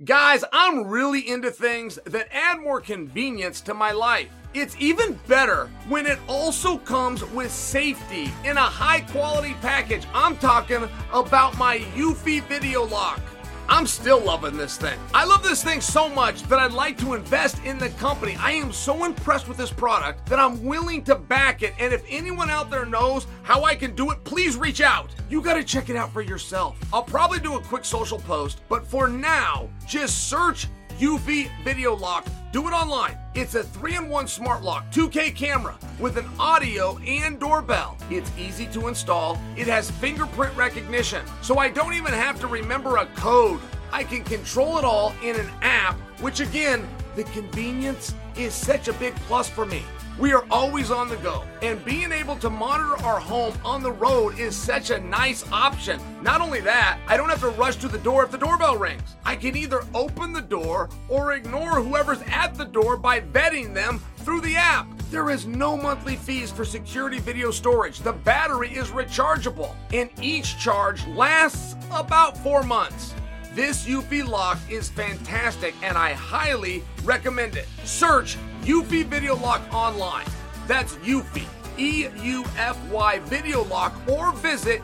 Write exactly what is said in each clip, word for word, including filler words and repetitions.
Guys, I'm really into things that add more convenience to my life. It's even better when it also comes with safety in a high quality package. I'm talking about my Eufy Video Lock. I'm still loving this thing. I love this thing so much that I'd like to invest in the company. I am so impressed with this product that I'm willing to back it. And if anyone out there knows how I can do it, please reach out. You got to check it out for yourself. I'll probably do a quick social post, but for now, just search Eufy Video Lock. Do it online. It's a three in one smart lock, two K camera with an audio and doorbell. It's easy to install. It has fingerprint recognition, so I don't even have to remember a code. I can control it all in an app, which again, the convenience is such a big plus for me. We are always on the go, and being able to monitor our home on the road is such a nice option. Not only that, I don't have to rush to the door if the doorbell rings. I can either open the door or ignore whoever's at the door by vetting them through the app. There is no monthly fees for security video storage. The battery is rechargeable, and each charge lasts about four months. This Eufy lock is fantastic, and I highly recommend it. Search Eufy Video Lock online. That's Eufy, E U F Y Video Lock, or visit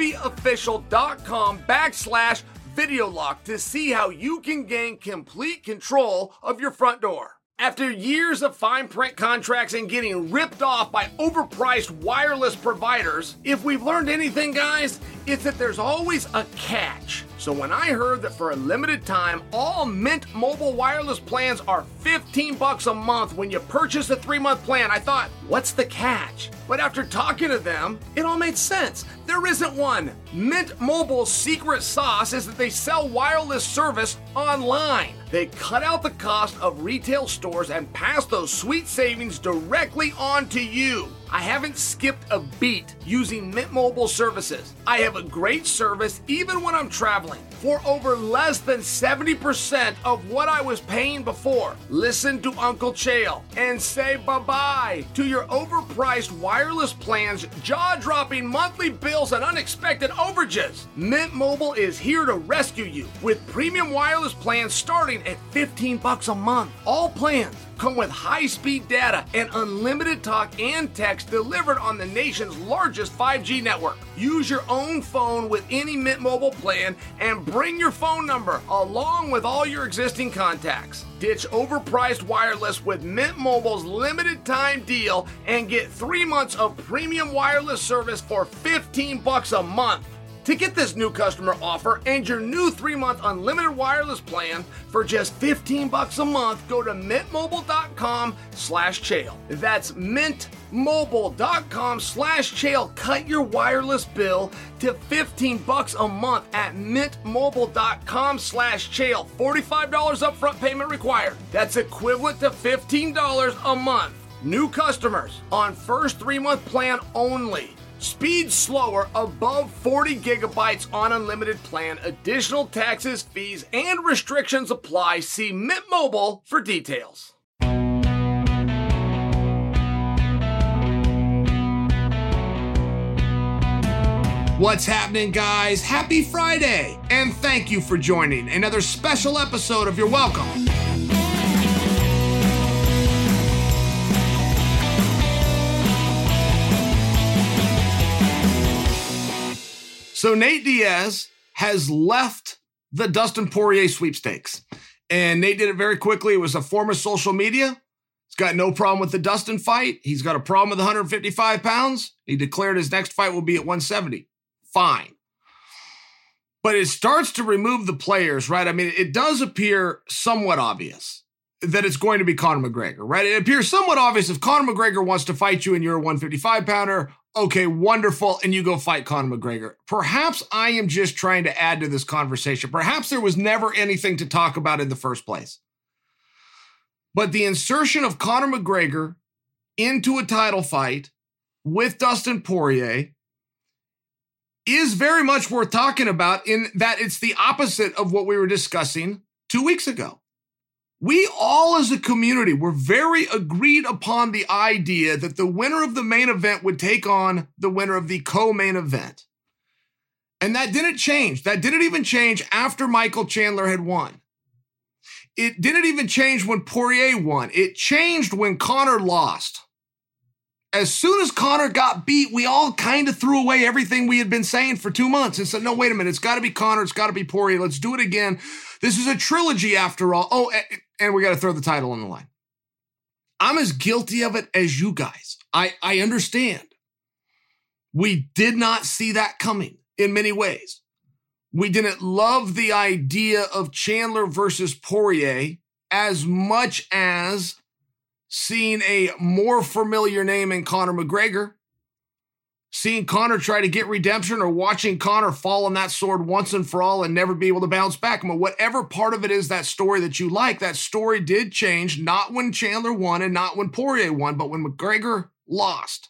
eufyofficial.com backslash video lock to see how you can gain complete control of your front door. After years of fine print contracts and getting ripped off by overpriced wireless providers, if we've learned anything, guys, it's that there's always a catch. So when I heard that for a limited time, all Mint Mobile wireless plans are fifteen bucks a month when you purchase a three-month plan, I thought, what's the catch? But after talking to them, it all made sense. There isn't one. Mint Mobile's secret sauce is that they sell wireless service online. They cut out the cost of retail stores and pass those sweet savings directly on to you. I haven't skipped a beat using Mint Mobile services. I have a great service even when I'm traveling for over less than seventy percent of what I was paying before. Listen to Uncle Chael and say bye-bye to your overpriced wireless plans, jaw-dropping monthly bills, and unexpected overages. Mint Mobile is here to rescue you with premium wireless plans starting at fifteen bucks a month. All plans come with high-speed data and unlimited talk and text delivered on the nation's largest five G network. Use your own phone with any Mint Mobile plan and bring your phone number along with all your existing contacts. Ditch overpriced wireless with Mint Mobile's limited time deal and get three months of premium wireless service for fifteen bucks a month. To get this new customer offer and your new three-month unlimited wireless plan for just fifteen bucks a month, go to mintmobile.com slash chael. That's mintmobile.com slash chael. Cut your wireless bill to fifteen bucks a month at mintmobile.com slash chael. forty-five dollars upfront payment required. That's equivalent to fifteen dollars a month. New customers on first three-month plan only. Speed slower above forty gigabytes on unlimited plan. Additional taxes, fees, and restrictions apply. See Mint Mobile for details. What's happening, guys? Happy Friday! And thank you for joining another special episode of You're Welcome. So Nate Diaz has left the Dustin Poirier sweepstakes. And Nate did it very quickly. It was a form of social media. He's got no problem with the Dustin fight. He's got a problem with one hundred fifty-five pounds. He declared his next fight will be at one seventy. Fine. But it starts to remove the players, right? I mean, it does appear somewhat obvious that it's going to be Conor McGregor, right? It appears somewhat obvious if Conor McGregor wants to fight you and you're a one fifty-five pounder, okay, wonderful, and you go fight Conor McGregor. Perhaps I am just trying to add to this conversation. Perhaps there was never anything to talk about in the first place. But the insertion of Conor McGregor into a title fight with Dustin Poirier is very much worth talking about in that it's the opposite of what we were discussing two weeks ago. We all as a community were very agreed upon the idea that the winner of the main event would take on the winner of the co-main event. And that didn't change. That didn't even change after Michael Chandler had won. it didn't even change when Poirier won. It changed when Conor lost. As soon as Conor got beat, we all kind of threw away everything we had been saying for two months and said, no, wait a minute. It's got to be Conor. It's got to be Poirier. Let's do it again. This is a trilogy after all. Oh, and we got to throw the title on the line. I'm as guilty of it as you guys. I, I understand. We did not see that coming in many ways. We didn't love the idea of Chandler versus Poirier as much as seeing a more familiar name in Conor McGregor, seeing Conor try to get redemption, or watching Conor fall on that sword once and for all and never be able to bounce back. I mean, whatever part of it is that story that you like, that story did change, not when Chandler won and not when Poirier won, but when McGregor lost.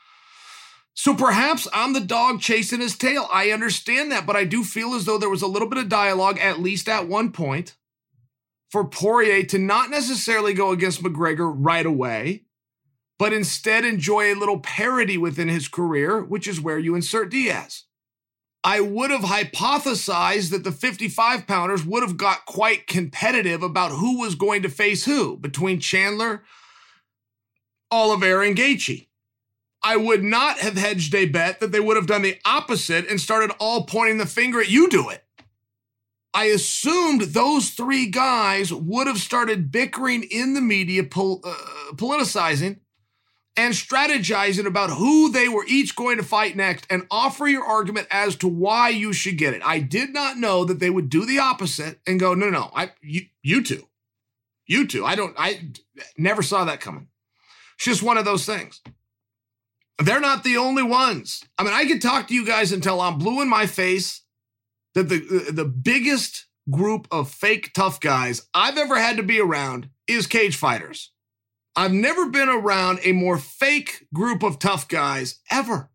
So perhaps I'm the dog chasing his tail. I understand that, but I do feel as though there was a little bit of dialogue, at least at one point, for Poirier to not necessarily go against McGregor right away, but instead enjoy a little parity within his career, which is where you insert Diaz. I would have hypothesized that the fifty-five pounders would have got quite competitive about who was going to face who between Chandler, Oliveira, and Gaethje. I would not have hedged a bet that they would have done the opposite and started all pointing the finger at you do it. I assumed those three guys would have started bickering in the media, pol- uh, politicizing, and strategizing about who they were each going to fight next and offer your argument as to why you should get it. I did not know that they would do the opposite and go, no, no, I, you, you two, you two. I don't, I never saw that coming. It's just one of those things. They're not the only ones. I mean, I could talk to you guys until I'm blue in my face that the, the biggest group of fake tough guys I've ever had to be around is cage fighters. I've never been around a more fake group of tough guys ever.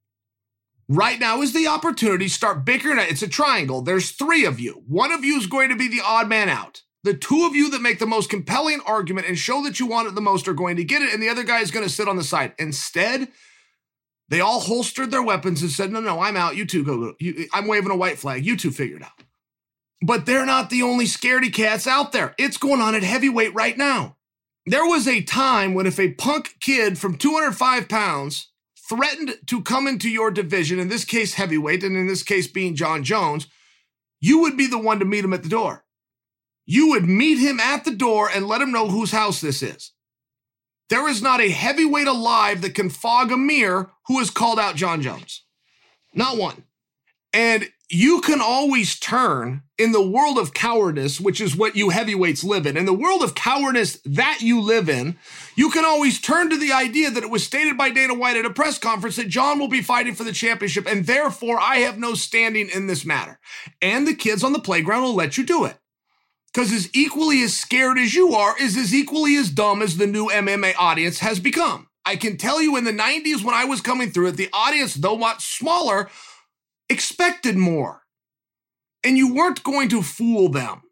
Right now is the opportunity to start bickering. It's a triangle. There's three of you. One of you is going to be the odd man out. The two of you that make the most compelling argument and show that you want it the most are going to get it, and the other guy is going to sit on the side. Instead, they all holstered their weapons and said, no, no, I'm out. You two go. You, I'm waving a white flag. You two figure it out. But they're not the only scaredy cats out there. It's going on at heavyweight right now. There was a time when if a punk kid from two hundred five pounds threatened to come into your division, in this case heavyweight, and in this case being Jon Jones, you would be the one to meet him at the door. You would meet him at the door and let him know whose house this is. There is not a heavyweight alive that can fog a mirror who has called out Jon Jones. Not one. And you can always turn in the world of cowardice, which is what you heavyweights live in. In the world of cowardice that you live in, you can always turn to the idea that it was stated by Dana White at a press conference that Jon will be fighting for the championship, and therefore I have no standing in this matter. And the kids on the playground will let you do it. Because as equally as scared as you are is as equally as dumb as the new M M A audience has become. I can tell you in the nineties when I was coming through it, the audience, though much smaller, expected more. And you weren't going to fool them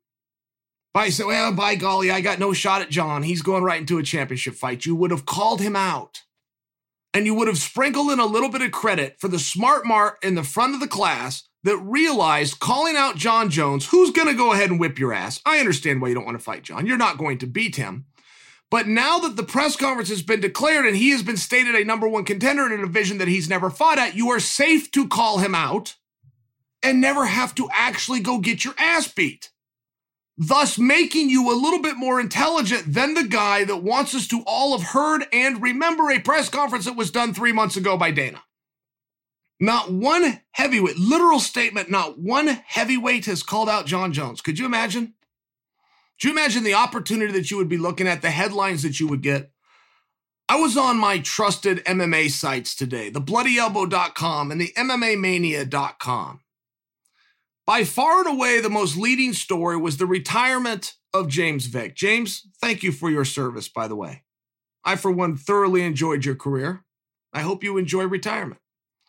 by saying, well, by golly, I got no shot at Jon. He's going right into a championship fight. You would have called him out. And you would have sprinkled in a little bit of credit for the smart mark in the front of the class that realized calling out Jon Jones, who's going to go ahead and whip your ass. I understand why you don't want to fight Jon. You're not going to beat him. But now that the press conference has been declared and he has been stated a number one contender in a division that he's never fought at, you are safe to call him out and never have to actually go get your ass beat. Thus making you a little bit more intelligent than the guy that wants us to all have heard and remember a press conference that was done three months ago by Dana. Not one heavyweight, literal statement, not one heavyweight has called out Jon Jones. Could you imagine? Could you imagine the opportunity that you would be looking at, the headlines that you would get? I was on my trusted M M A sites today, the bloody elbow dot com and the M M A mania dot com. By far and away, the most leading story was the retirement of James Vick. James, thank you for your service, by the way. I, for one, thoroughly enjoyed your career. I hope you enjoy retirement.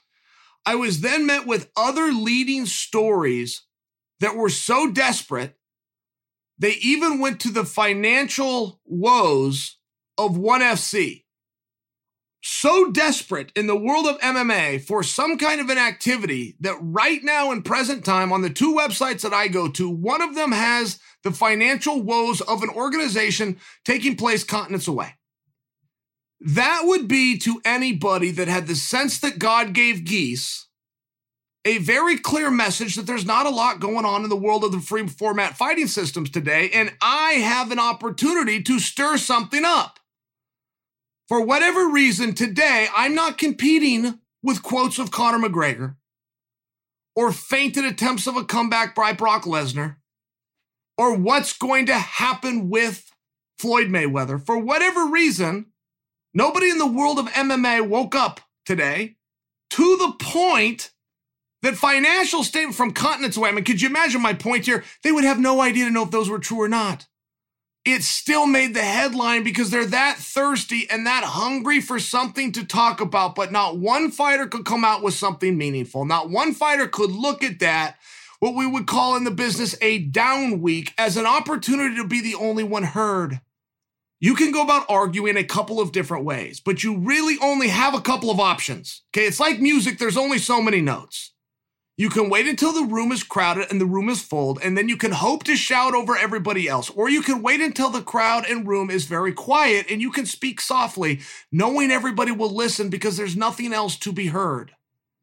I was then met with other leading stories that were so desperate, they even went to the financial woes of ONE F C. so desperate in the world of M M A for some kind of an activity that right now in present time on the two websites that I go to, one of them has the financial woes of an organization taking place continents away. That would be to anybody that had the sense that God gave geese a very clear message that there's not a lot going on in the world of the free format fighting systems today, and I have an opportunity to stir something up. For whatever reason, today, I'm not competing with quotes of Conor McGregor or fainted attempts of a comeback by Brock Lesnar or what's going to happen with Floyd Mayweather. For whatever reason, nobody in the world of M M A woke up today to the point that financial statement from continents away, I mean, could you imagine my point here? They would have no idea to know if those were true or not. It still made the headline because they're that thirsty and that hungry for something to talk about, but not one fighter could come out with something meaningful. Not one fighter could look at that, what we would call in the business a down week, as an opportunity to be the only one heard. You can go about arguing a couple of different ways, but you really only have a couple of options. Okay, it's like music, there's only so many notes. You can wait until the room is crowded and the room is full, and then you can hope to shout over everybody else. Or you can wait until the crowd and room is very quiet and you can speak softly, knowing everybody will listen because there's nothing else to be heard.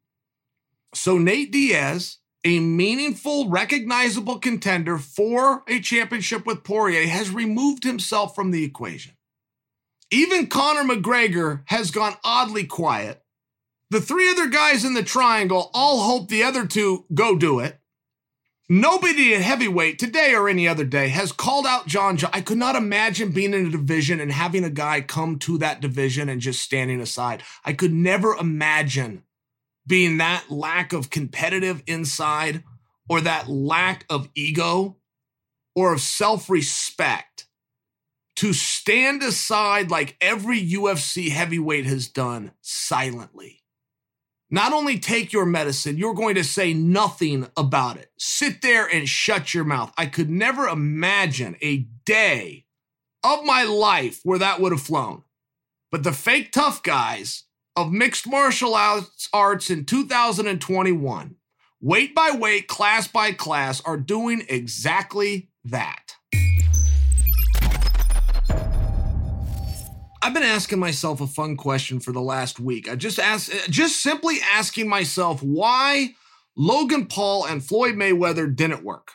So Nate Diaz, a meaningful, recognizable contender for a championship with Poirier, has removed himself from the equation. Even Conor McGregor has gone oddly quiet. The three other guys in the triangle all hope the other two go do it. Nobody at heavyweight today or any other day has called out John Jones. I could not imagine being in a division and having a guy come to that division and just standing aside. I could never imagine being that lack of competitive inside or that lack of ego or of self-respect to stand aside like every U F C heavyweight has done silently. Not only take your medicine, you're going to say nothing about it. Sit there and shut your mouth. I could never imagine a day of my life where that would have flown. But the fake tough guys of mixed martial arts in two thousand twenty-one, weight by weight, class by class, are doing exactly that. I've been asking myself a fun question for the last week. I just asked, just simply asking myself why Logan Paul and Floyd Mayweather didn't work.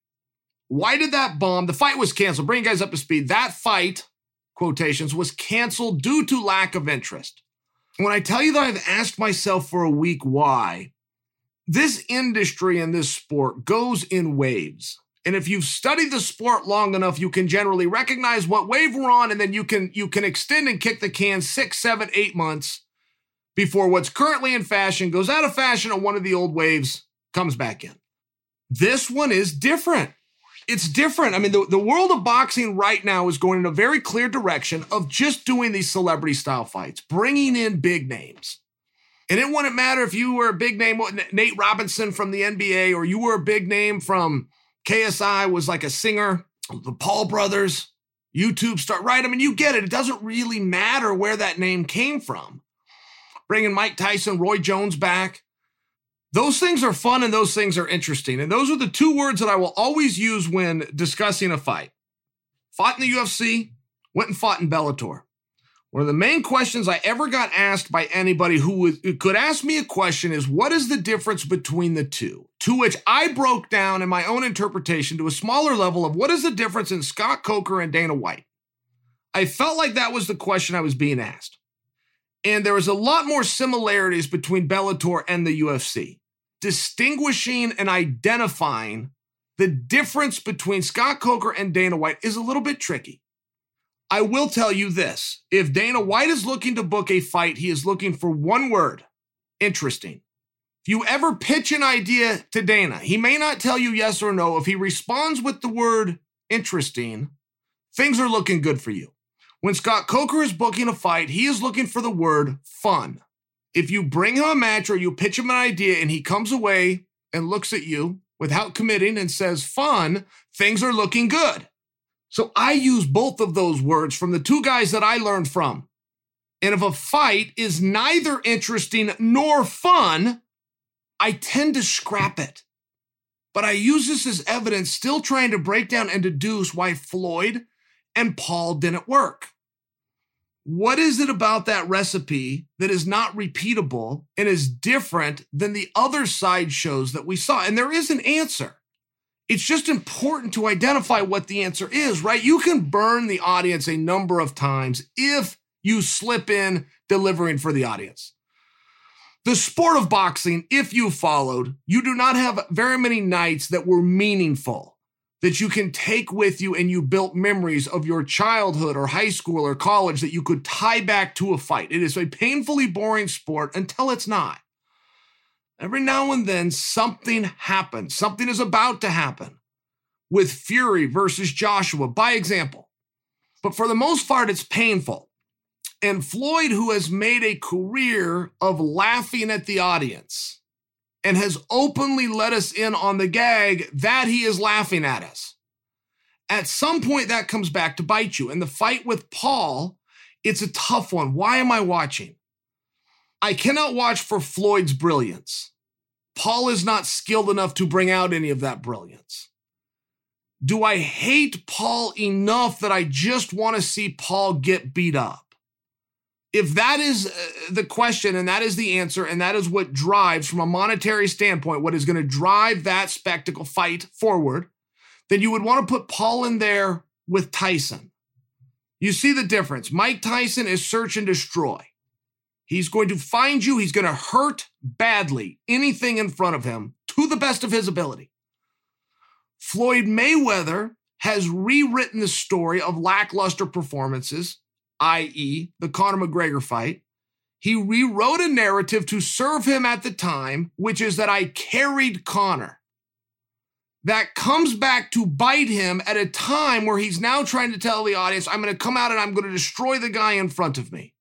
Why did that bomb? The fight was canceled. Bring you guys up to speed. That fight, quotations, was canceled due to lack of interest. When I tell you that I've asked myself for a week why, this industry and this sport goes in waves. And if you've studied the sport long enough, you can generally recognize what wave we're on, and then you can you can extend and kick the can six, seven, eight months before what's currently in fashion goes out of fashion and one of the old waves comes back in. This one is different. It's different. I mean, the, the world of boxing right now is going in a very clear direction of just doing these celebrity-style fights, bringing in big names. And it wouldn't matter if you were a big name, Nate Robinson from the N B A, or you were a big name from K S I, was like a singer, the Paul brothers, YouTube star, right? I mean, you get it. It doesn't really matter where that name came from. Bringing Mike Tyson, Roy Jones back. Those things are fun and those things are interesting. And those are the two words that I will always use when discussing a fight. Fought in the U F C, went and fought in Bellator. One of the main questions I ever got asked by anybody who, was, who could ask me a question is, what is the difference between the two? To which I broke down in my own interpretation to a smaller level of what is the difference in Scott Coker and Dana White. I felt like that was the question I was being asked. And there was a lot more similarities between Bellator and the U F C. Distinguishing and identifying the difference between Scott Coker and Dana White is a little bit tricky. I will tell you this. If Dana White is looking to book a fight, he is looking for one word: interesting. If you ever pitch an idea to Dana, he may not tell you yes or no. If he responds with the word interesting, things are looking good for you. When Scott Coker is booking a fight, he is looking for the word fun. If you bring him a match or you pitch him an idea and he comes away and looks at you without committing and says fun, things are looking good. So I use both of those words from the two guys that I learned from. And if a fight is neither interesting nor fun, I tend to scrap it. But I use this as evidence, still trying to break down and deduce why Floyd and Paul didn't work. What is it about that recipe that is not repeatable and is different than the other side shows that we saw? And there is an answer. It's just important to identify what the answer is, right? You can burn the audience a number of times if you slip in delivering for the audience. The sport of boxing, if you followed, you do not have very many nights that were meaningful, that you can take with you and you built memories of your childhood or high school or college that you could tie back to a fight. It is a painfully boring sport until it's not. Every now and then something happens. Something is about to happen with Fury versus Joshua, by example. But for the most part, it's painful. And Floyd, who has made a career of laughing at the audience and has openly let us in on the gag that he is laughing at us, at some point that comes back to bite you. And the fight with Paul, it's a tough one. Why am I watching? I cannot watch for Floyd's brilliance. Paul is not skilled enough to bring out any of that brilliance. Do I hate Paul enough that I just want to see Paul get beat up? If that is the question and that is the answer and that is what drives from a monetary standpoint, what is going to drive that spectacle fight forward, then you would want to put Paul in there with Tyson. You see the difference. Mike Tyson is search and destroy. He's going to find you. He's going to hurt badly anything in front of him to the best of his ability. Floyd Mayweather has rewritten the story of lackluster performances, that is the Conor McGregor fight. He rewrote a narrative to serve him at the time, which is that I carried Conor. That comes back to bite him at a time where he's now trying to tell the audience, I'm going to come out and I'm going to destroy the guy in front of me.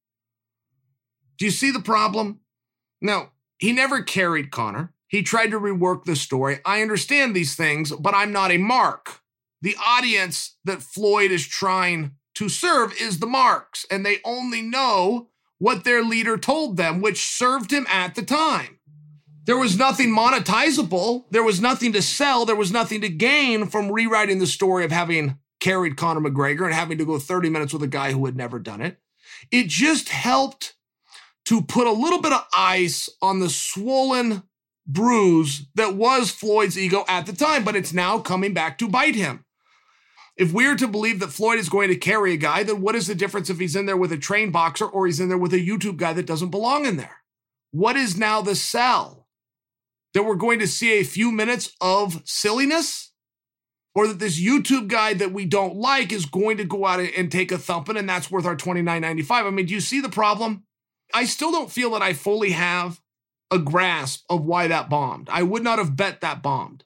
Do you see the problem? No, he never carried Conor. He tried to rework the story. I understand these things, but I'm not a mark. The audience that Floyd is trying to serve is the marks, and they only know what their leader told them, which served him at the time. There was nothing monetizable. There was nothing to sell. There was nothing to gain from rewriting the story of having carried Conor McGregor and having to go thirty minutes with a guy who had never done it. It just helped to put a little bit of ice on the swollen bruise that was Floyd's ego at the time, but it's now coming back to bite him. If we're to believe that Floyd is going to carry a guy, then what is the difference if he's in there with a trained boxer or he's in there with a YouTube guy that doesn't belong in there? What is now the sell? That we're going to see a few minutes of silliness? Or that this YouTube guy that we don't like is going to go out and take a thumping and that's worth our twenty-nine ninety-five? I mean, do you see the problem? I still don't feel that I fully have a grasp of why that bombed. I would not have bet that bombed.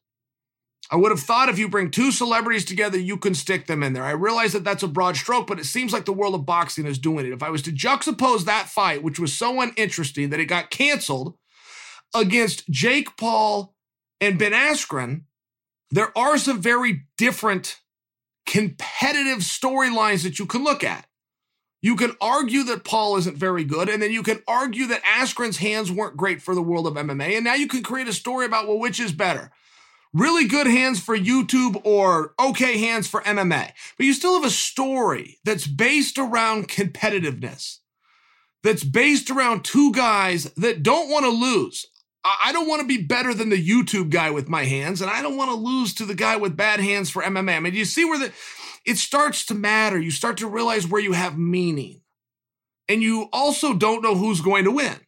I would have thought if you bring two celebrities together, you can stick them in there. I realize that that's a broad stroke, but it seems like the world of boxing is doing it. If I was to juxtapose that fight, which was so uninteresting that it got canceled, against Jake Paul and Ben Askren, there are some very different competitive storylines that you can look at. You can argue that Paul isn't very good, and then you can argue that Askren's hands weren't great for the world of M M A, and now you can create a story about, well, which is better? Really good hands for YouTube or okay hands for M M A? But you still have a story that's based around competitiveness, that's based around two guys that don't want to lose. I don't want to be better than the YouTube guy with my hands, and I don't want to lose to the guy with bad hands for M M A. I mean, you see where the... it starts to matter. You start to realize where you have meaning. And you also don't know who's going to win.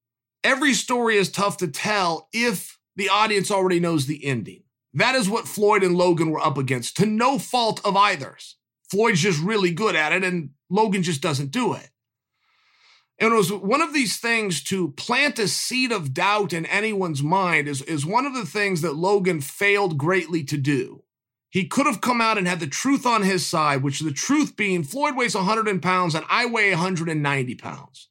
Every story is tough to tell if the audience already knows the ending. That is what Floyd and Logan were up against, to no fault of either's. Floyd's just really good at it, and Logan just doesn't do it. And it was one of these things to plant a seed of doubt in anyone's mind is, is one of the things that Logan failed greatly to do. He could have come out and had the truth on his side, which the truth being Floyd weighs one hundred pounds and I weigh one hundred ninety pounds.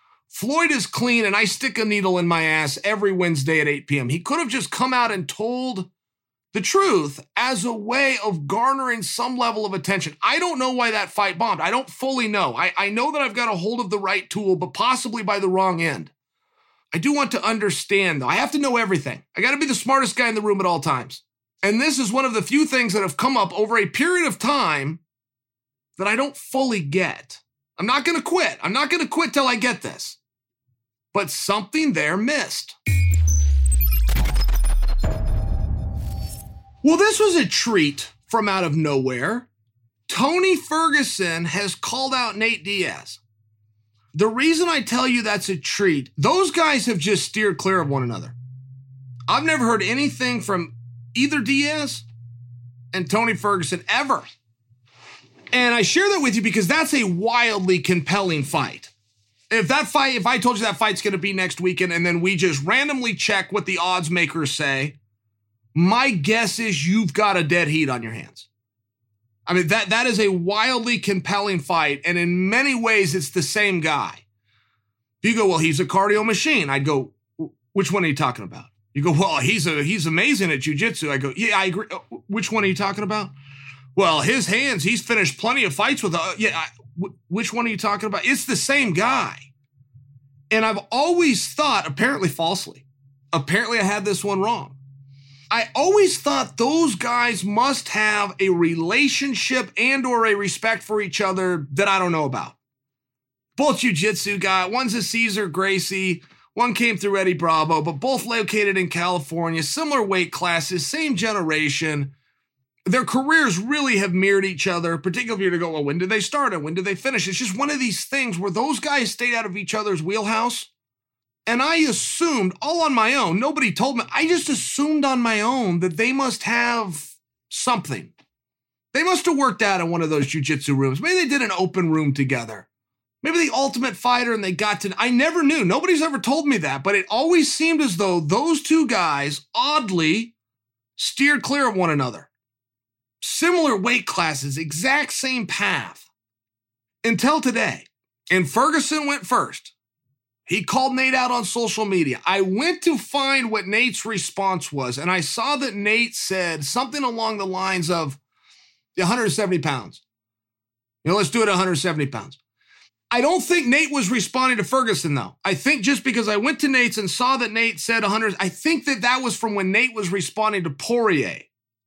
Floyd is clean and I stick a needle in my ass every Wednesday at eight p.m. He could have just come out and told the truth as a way of garnering some level of attention. I don't know why that fight bombed. I don't fully know. I, I know that I've got a hold of the right tool, but possibly by the wrong end. I do want to understand, though. I have to know everything. I got to be the smartest guy in the room at all times. And this is one of the few things that have come up over a period of time that I don't fully get. I'm not going to quit. I'm not going to quit till I get this. But something there missed. Well, this was a treat from out of nowhere. Tony Ferguson has called out Nate Diaz. The reason I tell you that's a treat, those guys have just steered clear of one another. I've never heard anything from either Diaz and Tony Ferguson ever. And I share that with you because that's a wildly compelling fight. If that fight, if I told you that fight's going to be next weekend and then we just randomly check what the odds makers say, my guess is you've got a dead heat on your hands. I mean, that that is a wildly compelling fight, and in many ways, it's the same guy. You go, well, he's a cardio machine. I'd go, which one are you talking about? You go, well, he's a he's amazing at jiu-jitsu. I go, yeah, I agree. Which one are you talking about? Well, his hands, he's finished plenty of fights with, uh, yeah, I, w- which one are you talking about? It's the same guy. And I've always thought, apparently falsely, apparently I had this one wrong. I always thought those guys must have a relationship and or a respect for each other that I don't know about. Both jiu-jitsu guy, one's a Cesar Gracie, one came through Eddie Bravo, but both located in California, similar weight classes, same generation. Their careers really have mirrored each other, particularly if you go, well, when did they start and when did they finish? It's just one of these things where those guys stayed out of each other's wheelhouse. And I assumed, all on my own, nobody told me, I just assumed on my own that they must have something. They must have worked out in one of those jiu-jitsu rooms. Maybe they did an open room together. Maybe the Ultimate Fighter and they got to, I never knew. Nobody's ever told me that, but it always seemed as though those two guys, oddly, steered clear of one another. Similar weight classes, exact same path. Until today. And Ferguson went first. He called Nate out on social media. I went to find what Nate's response was, and I saw that Nate said something along the lines of one hundred seventy pounds. You know, let's do it at one hundred seventy pounds. I don't think Nate was responding to Ferguson, though. I think just because I went to Nate's and saw that Nate said one hundred, I think that that was from when Nate was responding to Poirier.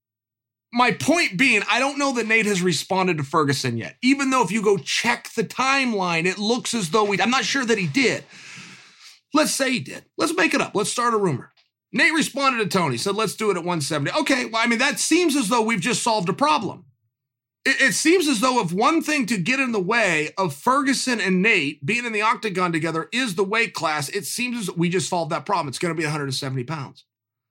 My point being, I don't know that Nate has responded to Ferguson yet. Even though if you go check the timeline, it looks as though he, I'm not sure that he did. Let's say he did. Let's make it up. Let's start a rumor. Nate responded to Tony, said, let's do it at one seventy. Okay, well, I mean, that seems as though we've just solved a problem. It, it seems as though if one thing to get in the way of Ferguson and Nate being in the octagon together is the weight class, it seems as though we just solved that problem. It's going to be one hundred seventy pounds.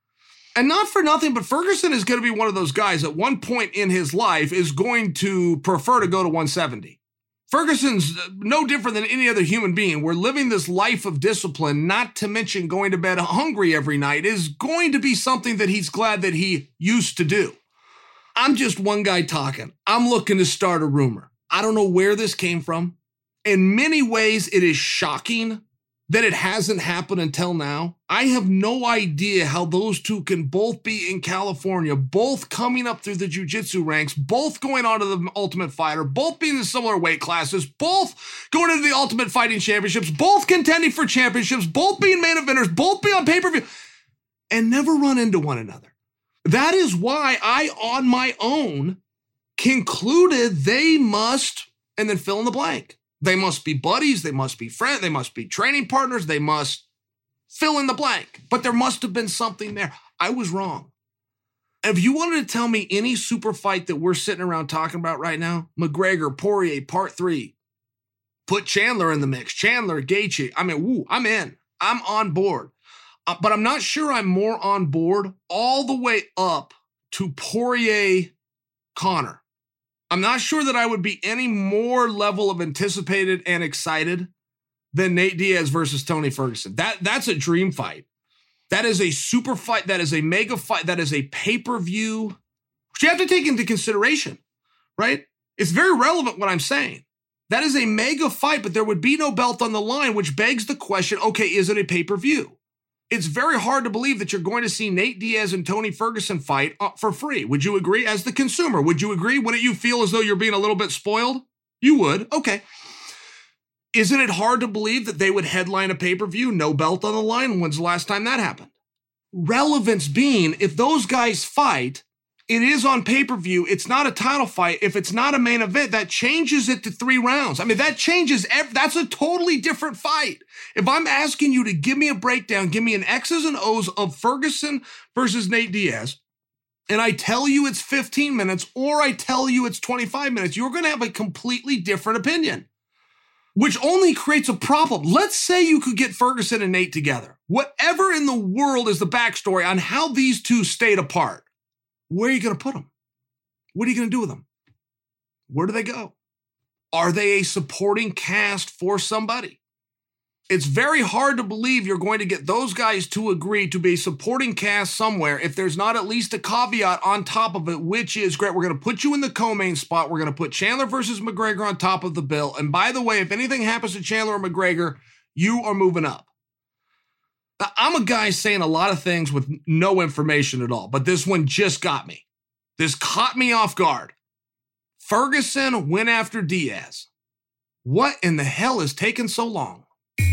And not for nothing, but Ferguson is going to be one of those guys at one point in his life is going to prefer to go to one seventy. Ferguson's no different than any other human being. We're living this life of discipline, not to mention going to bed hungry every night, is going to be something that he's glad that he used to do. I'm just one guy talking. I'm looking to start a rumor. I don't know where this came from. In many ways, it is shocking that it hasn't happened until now. I have no idea how those two can both be in California, both coming up through the jiu-jitsu ranks, both going on to the Ultimate Fighter, both being in similar weight classes, both going into the Ultimate Fighting Championships, both contending for championships, both being main eventers, both being on pay-per-view, and never run into one another. That is why I, on my own, concluded they must, and then fill in the blank. They must be buddies, they must be friends, they must be training partners, they must fill in the blank. But there must have been something there. I was wrong. If you wanted to tell me any super fight that we're sitting around talking about right now, McGregor, Poirier, part three, put Chandler in the mix, Chandler, Gaethje, I mean, woo, I'm in. I'm on board. Uh, but I'm not sure I'm more on board all the way up to Poirier, Conor. I'm not sure that I would be any more level of anticipated and excited than Nate Diaz versus Tony Ferguson. That, that's a dream fight. That is a super fight. That is a mega fight. That is a pay-per-view, which you have to take into consideration, right? It's very relevant what I'm saying. That is a mega fight, but there would be no belt on the line, which begs the question, okay, is it a pay-per-view? It's very hard to believe that you're going to see Nate Diaz and Tony Ferguson fight for free. Would you agree? As the consumer, would you agree? Wouldn't you feel as though you're being a little bit spoiled? You would. Okay. Isn't it hard to believe that they would headline a pay-per-view, no belt on the line? When's the last time that happened? Relevance being, if those guys fight, it is on pay-per-view. It's not a title fight. If it's not a main event, that changes it to three rounds. I mean, that changes. Every, that's a totally different fight. If I'm asking you to give me a breakdown, give me an X's and O's of Ferguson versus Nate Diaz, and I tell you it's fifteen minutes or I tell you it's twenty-five minutes, you're going to have a completely different opinion, which only creates a problem. Let's say you could get Ferguson and Nate together. Whatever in the world is the backstory on how these two stayed apart, where are you going to put them? What are you going to do with them? Where do they go? Are they a supporting cast for somebody? It's very hard to believe you're going to get those guys to agree to be a supporting cast somewhere if there's not at least a caveat on top of it, which is, great, we're going to put you in the co-main spot. We're going to put Chandler versus McGregor on top of the bill. And by the way, if anything happens to Chandler or McGregor, you are moving up. Now, I'm a guy saying a lot of things with no information at all, but this one just got me. This caught me off guard. Ferguson went after Diaz. What in the hell is taking so long?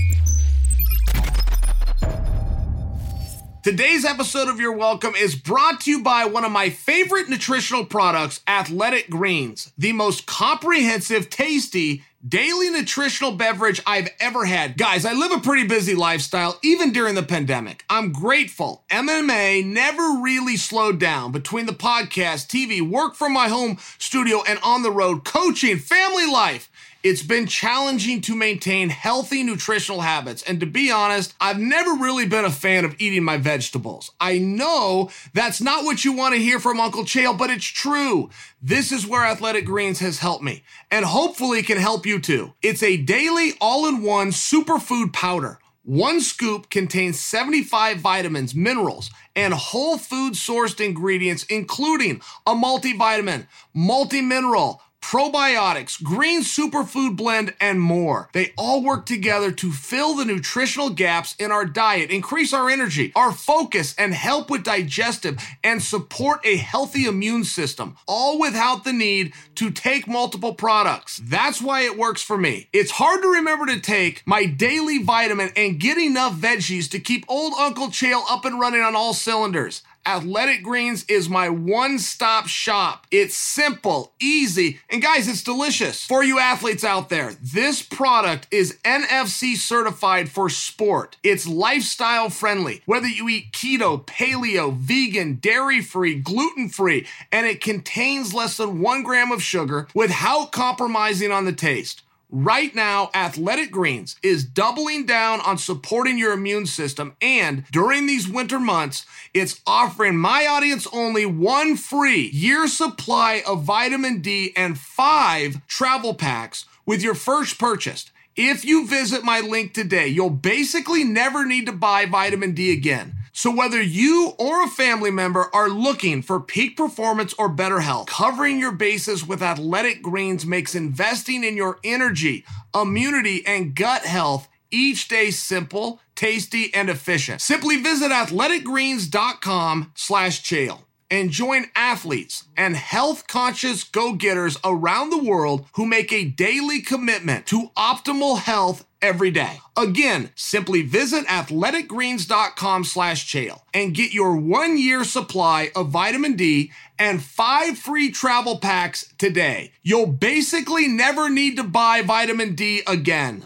Today's episode of You're Welcome is brought to you by one of my favorite nutritional products, Athletic Greens, the most comprehensive, tasty, daily nutritional beverage I've ever had. Guys, I live a pretty busy lifestyle, even during the pandemic. I'm grateful. M M A never really slowed down between the podcast, T V, work from my home studio, and on the road, coaching, family life. It's been challenging to maintain healthy nutritional habits, and to be honest, I've never really been a fan of eating my vegetables. I know that's not what you want to hear from Uncle Chael, but it's true. This is where Athletic Greens has helped me, and hopefully can help you too. It's a daily all-in-one superfood powder. One scoop contains seventy-five vitamins, minerals, and whole food sourced ingredients, including a multivitamin, multi-mineral, probiotics, green superfood blend, and more. They all work together to fill the nutritional gaps in our diet, increase our energy, our focus, and help with digestive and support a healthy immune system, all without the need to take multiple products. That's why it works for me. It's hard to remember to take my daily vitamin and get enough veggies to keep old Uncle Chael up and running on all cylinders. Athletic Greens is my one-stop shop. It's simple, easy, and guys, it's delicious. For you athletes out there, this product is N F C certified for sport. It's lifestyle friendly, whether you eat keto, paleo, vegan, dairy-free, gluten-free, and it contains less than one gram of sugar without compromising on the taste. Right now, Athletic Greens is doubling down on supporting your immune system, and during these winter months, it's offering my audience only one free year supply of vitamin D and five travel packs with your first purchase. If you visit my link today, you'll basically never need to buy vitamin D again. So whether you or a family member are looking for peak performance or better health, covering your bases with Athletic Greens makes investing in your energy, immunity, and gut health each day simple, tasty, and efficient. Simply visit athleticgreens.com slash Chael and join athletes and health-conscious go-getters around the world who make a daily commitment to optimal health every day. Again, simply visit athleticgreens.com slash Chael and get your one-year supply of vitamin D and five free travel packs today. You'll basically never need to buy vitamin D again.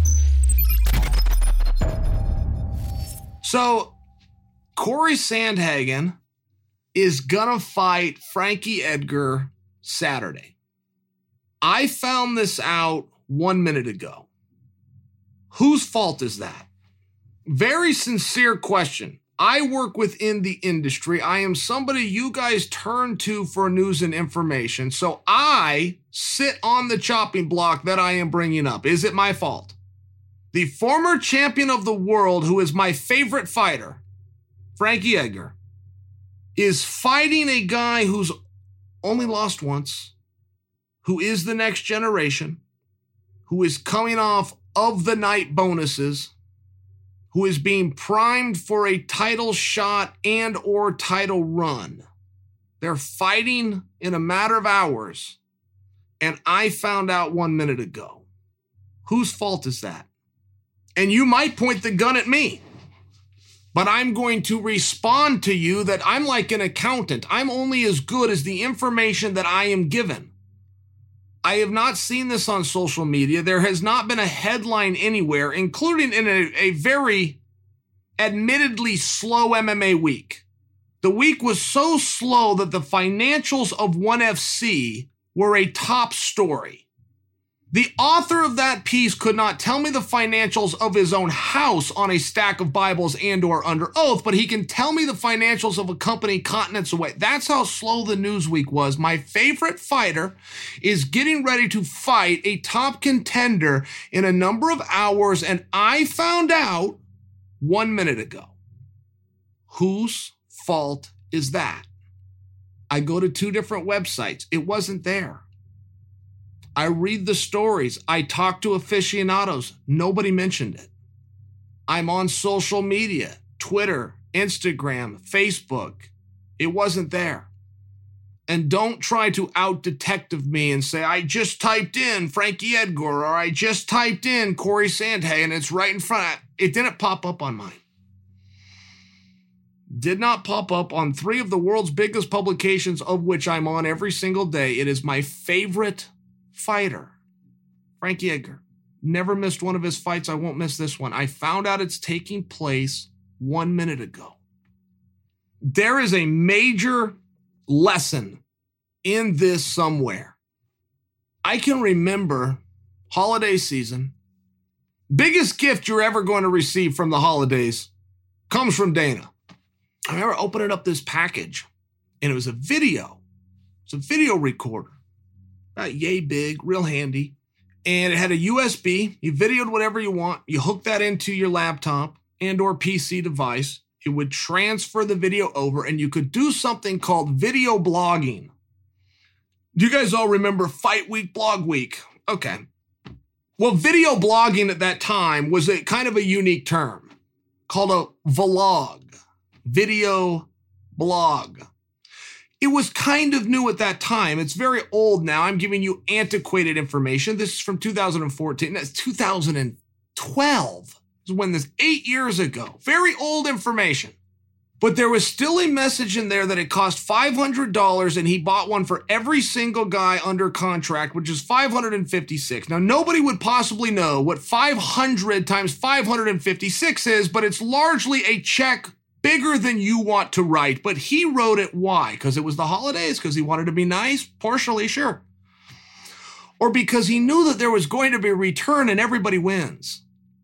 So, Corey Sandhagen is gonna fight Frankie Edgar Saturday. I found this out one minute ago. Whose fault is that? Very sincere question. I work within the industry. I am somebody you guys turn to for news and information. So I sit on the chopping block that I am bringing up. Is it my fault? The former champion of the world, who is my favorite fighter, Frankie Edgar, is fighting a guy who's only lost once, who is the next generation, who is coming off of the night bonuses, who is being primed for a title shot and or title run. They're fighting in a matter of hours, and I found out one minute ago. Whose fault is that? And you might point the gun at me, but I'm going to respond to you that I'm like an accountant. I'm only as good as the information that I am given. I have not seen this on social media. There has not been a headline anywhere, including in a, a very admittedly slow M M A week. The week was so slow that the financials of ONE F C were a top story. The author of that piece could not tell me the financials of his own house on a stack of Bibles and or under oath, but he can tell me the financials of a company continents away. That's how slow the news week was. My favorite fighter is getting ready to fight a top contender in a number of hours, and I found out one minute ago. Whose fault is that? I go to two different websites. It wasn't there. I read the stories. I talk to aficionados. Nobody mentioned it. I'm on social media, Twitter, Instagram, Facebook. It wasn't there. And don't try to out-detective me and say, I just typed in Frankie Edgar, or I just typed in Corey Sandhagen, and it's right in front. It didn't pop up on mine. Did not pop up on three of the world's biggest publications, of which I'm on every single day. It is my favorite fighter, Frankie Edgar. Never missed one of his fights. I won't miss this one. I found out it's taking place one minute ago. There is a major lesson in this somewhere. I can remember holiday season. Biggest gift you're ever going to receive from the holidays comes from Dana. I remember opening up this package, and it was a video. It's a video recorder. About yay big, real handy. And it had a U S B. You videoed whatever you want. You hook that into your laptop and or P C device. It would transfer the video over, and you could do something called video blogging. Do you guys all remember Fight Week, Blog Week? Okay. Well, video blogging at that time was a kind of a unique term called a vlog. Video blog. It was kind of new at that time. It's very old now. I'm giving you antiquated information. This is from two thousand fourteen. That's two thousand twelve. This is when this, eight years ago. Very old information. But there was still a message in there that it cost five hundred dollars, and he bought one for every single guy under contract, which is five hundred fifty-six. Now, nobody would possibly know what five hundred times five hundred fifty-six is, but it's largely a check bigger than you want to write. But he wrote it. Why? Because it was the holidays? Because he wanted to be nice? Partially, sure. Or because he knew that there was going to be a return and everybody wins.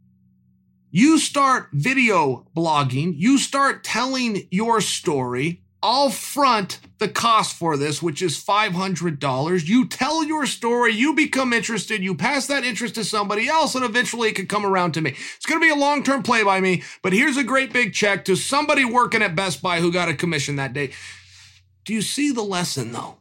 You start video blogging, you start telling your story. I'll front the cost for this, which is five hundred dollars. You tell your story, you become interested, you pass that interest to somebody else, and eventually it can come around to me. It's going to be a long-term play by me, but here's a great big check to somebody working at Best Buy who got a commission that day. Do you see the lesson, though?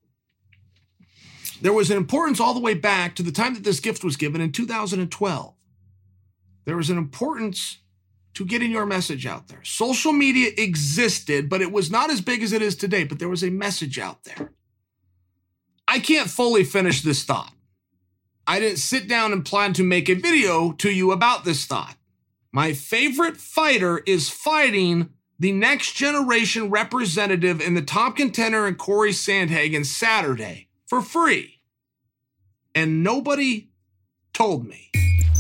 There was an importance all the way back to the time that this gift was given in two thousand twelve. There was an importance to getting your message out there. Social media existed, but it was not as big as it is today, but there was a message out there. I can't fully finish this thought. I didn't sit down and plan to make a video to you about this thought. My favorite fighter is fighting the next generation representative in the top contender in Corey Sandhagen Saturday for free. And nobody told me.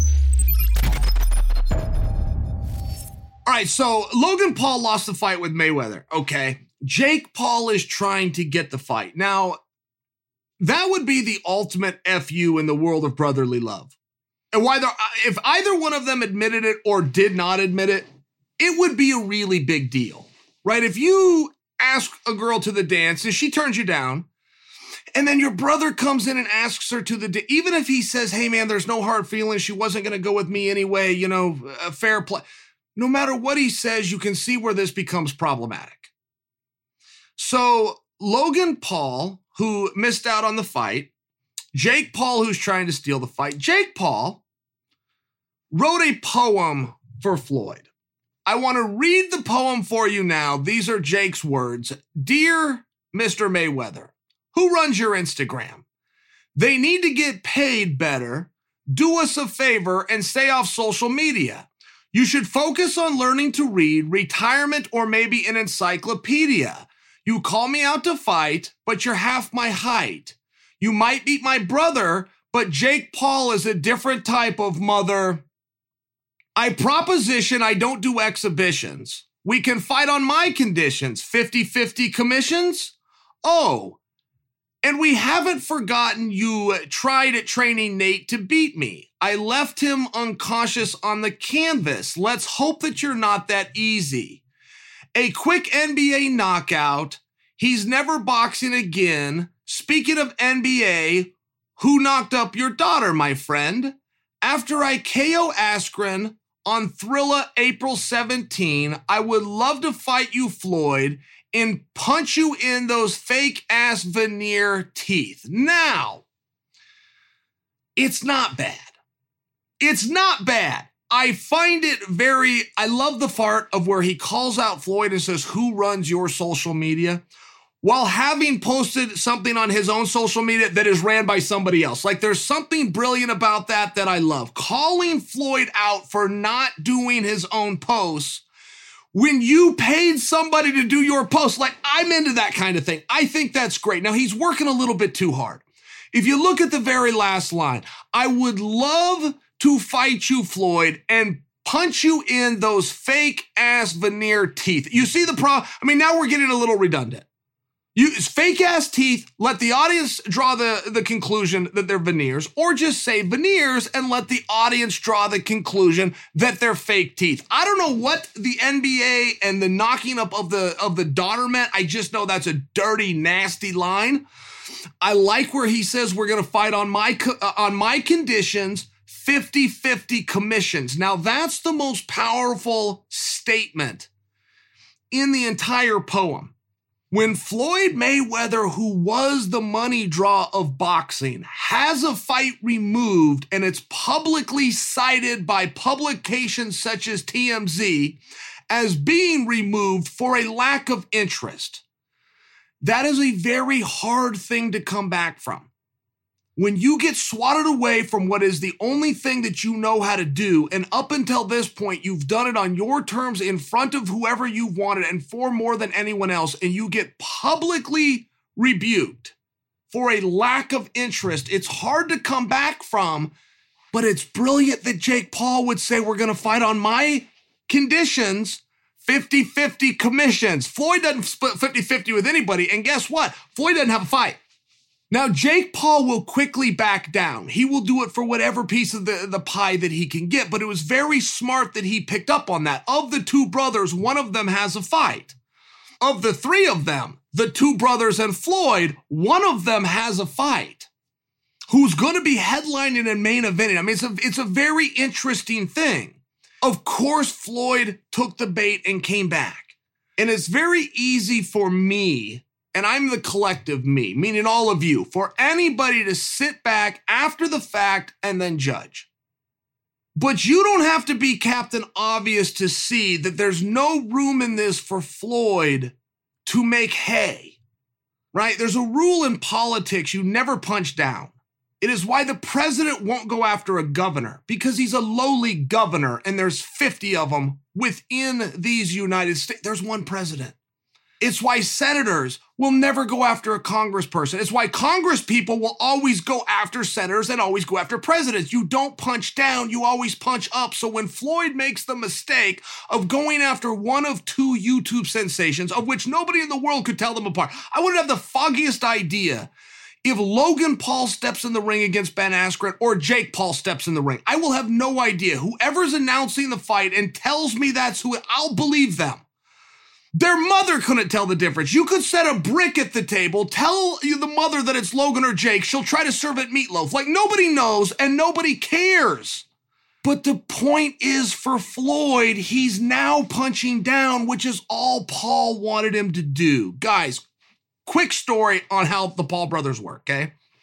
All right, so Logan Paul lost the fight with Mayweather. Okay, Jake Paul is trying to get the fight. Now, that would be the ultimate F U in the world of brotherly love. And whether, if either one of them admitted it or did not admit it, it would be a really big deal, right? If you ask a girl to the dance and she turns you down, and then your brother comes in and asks her to the dance, even if he says, hey man, there's no hard feelings, she wasn't going to go with me anyway, you know, a fair play. No matter what he says, you can see where this becomes problematic. So Logan Paul, who missed out on the fight, Jake Paul, who's trying to steal the fight, Jake Paul wrote a poem for Floyd. I want to read the poem for you now. These are Jake's words. Dear Mister Mayweather, who runs your Instagram? They need to get paid better. Do us a favor and stay off social media. You should focus on learning to read, retirement, or maybe an encyclopedia. You call me out to fight, but you're half my height. You might beat my brother, but Jake Paul is a different type of mother. I proposition I don't do exhibitions. We can fight on my conditions, fifty-fifty commissions. Oh, and we haven't forgotten you tried at training Nate to beat me. I left him unconscious on the canvas. Let's hope that you're not that easy. A quick N B A knockout. He's never boxing again. Speaking of N B A, who knocked up your daughter, my friend? After I K O Askren on Thrilla April seventeenth, I would love to fight you, Floyd, and punch you in those fake-ass veneer teeth. Now, it's not bad. It's not bad. I find it very, I love the part of where he calls out Floyd and says, who runs your social media? While having posted something on his own social media that is ran by somebody else. Like, there's something brilliant about that that I love. Calling Floyd out for not doing his own posts when you paid somebody to do your post. Like, I'm into that kind of thing. I think that's great. Now, he's working a little bit too hard. If you look at the very last line, I would love to fight you, Floyd, and punch you in those fake-ass veneer teeth. You see the problem? I mean, now we're getting a little redundant. You fake-ass teeth, let the audience draw the, the conclusion that they're veneers, or just say veneers and let the audience draw the conclusion that they're fake teeth. I don't know what the N B A and the knocking up of the, of the daughter meant. I just know that's a dirty, nasty line. I like where he says we're going to fight on my, uh, on my conditions, fifty-fifty commissions. Now, that's the most powerful statement in the entire poem. When Floyd Mayweather, who was the money draw of boxing, has a fight removed and it's publicly cited by publications such as T M Z as being removed for a lack of interest, that is a very hard thing to come back from. When you get swatted away from what is the only thing that you know how to do, and up until this point, you've done it on your terms in front of whoever you wanted and for more than anyone else, and you get publicly rebuked for a lack of interest, it's hard to come back from, but it's brilliant that Jake Paul would say, we're going to fight on my conditions, fifty-fifty commissions. Floyd doesn't split fifty-fifty with anybody, and guess what? Floyd doesn't have a fight. Now, Jake Paul will quickly back down. He will do it for whatever piece of the, the pie that he can get, but it was very smart that he picked up on that. Of the two brothers, one of them has a fight. Of the three of them, the two brothers and Floyd, one of them has a fight. Who's going to be headlining and main eventing? I mean, it's a, it's a very interesting thing. Of course, Floyd took the bait and came back. And it's very easy for me, and I'm the collective me, meaning all of you, for anybody to sit back after the fact and then judge. But you don't have to be Captain Obvious to see that there's no room in this for Floyd to make hay, right? There's a rule in politics, you never punch down. It is why the president won't go after a governor, because he's a lowly governor and there's fifty of them within these United States. There's one president. It's why senators will never go after a congressperson. It's why Congress people will always go after senators and always go after presidents. You don't punch down, you always punch up. So when Floyd makes the mistake of going after one of two YouTube sensations, of which nobody in the world could tell them apart, I wouldn't have the foggiest idea if Logan Paul steps in the ring against Ben Askren or Jake Paul steps in the ring. I will have no idea. Whoever's announcing the fight and tells me that's who, I'll believe them. Their mother couldn't tell the difference. You could set a brick at the table, tell the mother that it's Logan or Jake, she'll try to serve it meatloaf. Like, nobody knows and nobody cares. But the point is, for Floyd, he's now punching down, which is all Paul wanted him to do. Guys, quick story on how the Paul brothers work, okay?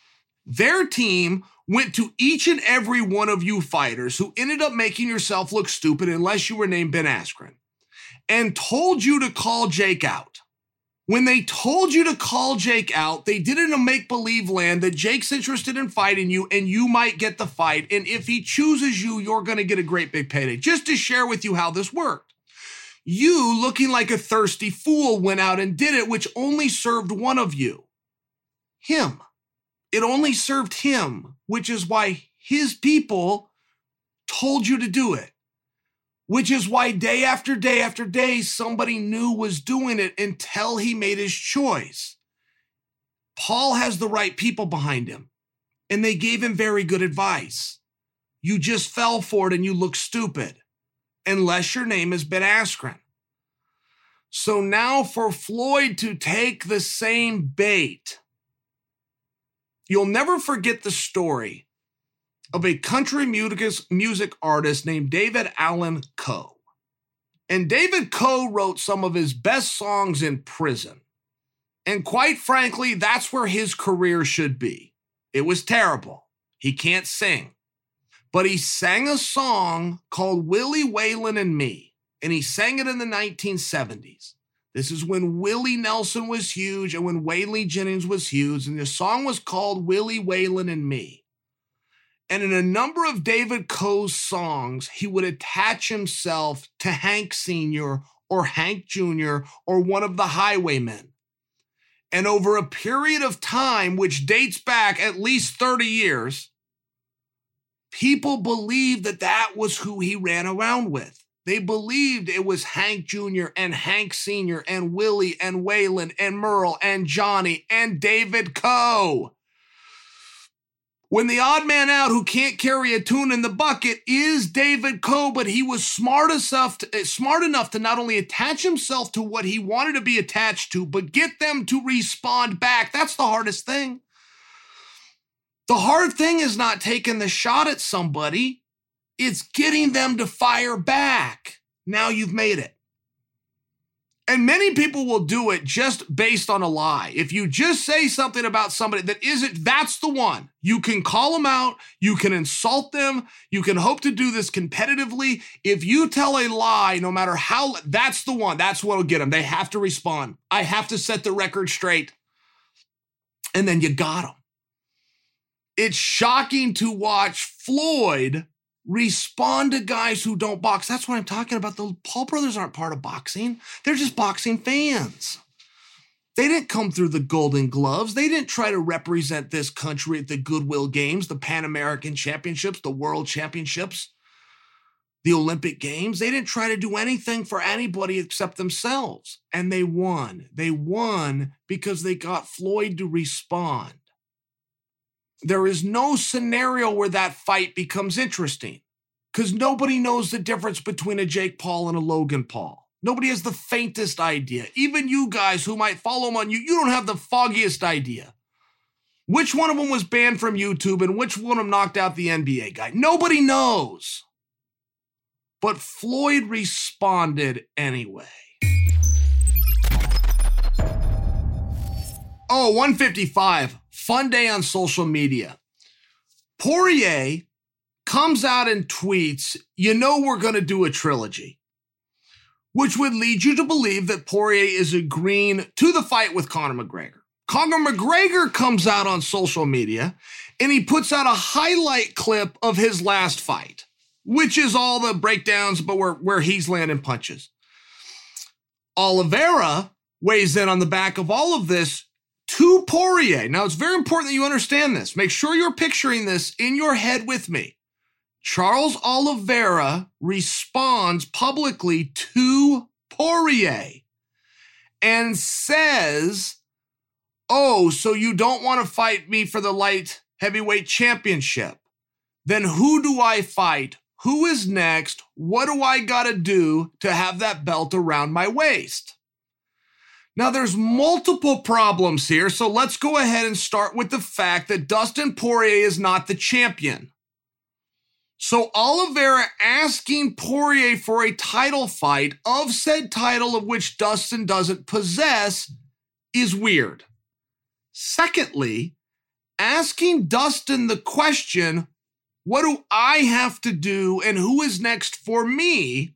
Their team went to each and every one of you fighters who ended up making yourself look stupid unless you were named Ben Askren, and told you to call Jake out. When they told you to call Jake out, they did it in a make-believe land that Jake's interested in fighting you and you might get the fight. And if he chooses you, you're going to get a great big payday. Just to share with you how this worked. You, looking like a thirsty fool, went out and did it, which only served one of you. Him. It only served him, which is why his people told you to do it. Which is why day after day after day, somebody new was doing it until he made his choice. Paul has the right people behind him, and they gave him very good advice. You just fell for it and you look stupid, unless your name is Ben Askren. So now for Floyd to take the same bait, you'll never forget the story of a country music, music artist named David Allan Coe. And David Coe wrote some of his best songs in prison. And quite frankly, that's where his career should be. It was terrible. He can't sing. But he sang a song called Willie Waylon and Me. And he sang it in the nineteen seventies. This is when Willie Nelson was huge and when Waylon Jennings was huge. And the song was called Willie Waylon and Me. And in a number of David Coe's songs, he would attach himself to Hank Senior or Hank Junior or one of the Highwaymen. And over a period of time, which dates back at least thirty years, people believed that that was who he ran around with. They believed it was Hank Junior and Hank Senior and Willie and Waylon and Merle and Johnny and David Coe. When the odd man out who can't carry a tune in the bucket is David Coe, but he was smart enough to, smart enough to not only attach himself to what he wanted to be attached to, but get them to respond back. That's the hardest thing. The hard thing is not taking the shot at somebody. It's getting them to fire back. Now you've made it. And many people will do it just based on a lie. If you just say something about somebody that isn't, that's the one. You can call them out. You can insult them. You can hope to do this competitively. If you tell a lie, no matter how, that's the one. That's what will get them. They have to respond. I have to set the record straight. And then you got them. It's shocking to watch Floyd respond to guys who don't box. That's what I'm talking about. The Paul brothers aren't part of boxing. They're just boxing fans. They didn't come through the Golden Gloves. They didn't try to represent this country at the Goodwill Games, the Pan American Championships, the World Championships, the Olympic Games. They didn't try to do anything for anybody except themselves. And they won. They won because they got Floyd to respond. There is no scenario where that fight becomes interesting because nobody knows the difference between a Jake Paul and a Logan Paul. Nobody has the faintest idea. Even you guys who might follow them on you, you don't have the foggiest idea. Which one of them was banned from YouTube and which one of them knocked out the N B A guy? Nobody knows. But Floyd responded anyway. Oh, one fifty-five. Fun day on social media. Poirier comes out and tweets, you know we're going to do a trilogy, which would lead you to believe that Poirier is agreeing to the fight with Conor McGregor. Conor McGregor comes out on social media and he puts out a highlight clip of his last fight, which is all the breakdowns, but where, where he's landing punches. Oliveira weighs in on the back of all of this to Poirier. Now, it's very important that you understand this. Make sure you're picturing this in your head with me. Charles Oliveira responds publicly to Poirier and says, oh, so you don't want to fight me for the light heavyweight championship? Then who do I fight? Who is next? What do I got to do to have that belt around my waist? Now, there's multiple problems here, so let's go ahead and start with the fact that Dustin Poirier is not the champion. So Oliveira asking Poirier for a title fight of said title of which Dustin doesn't possess is weird. Secondly, asking Dustin the question, what do I have to do and who is next for me,